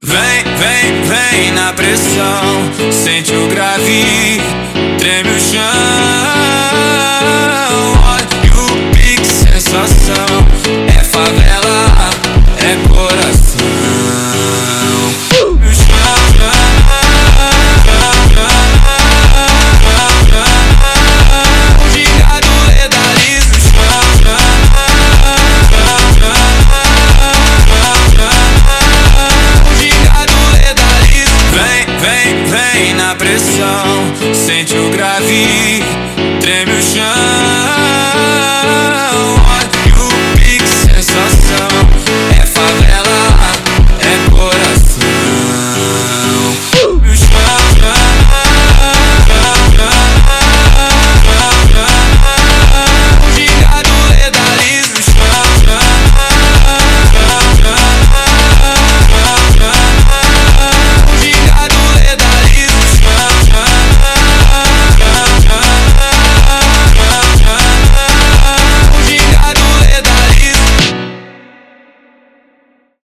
Vem, vem, vem na pressão, sente o grave, treme o chão. Olha o pique, sensação, é favela, é coração.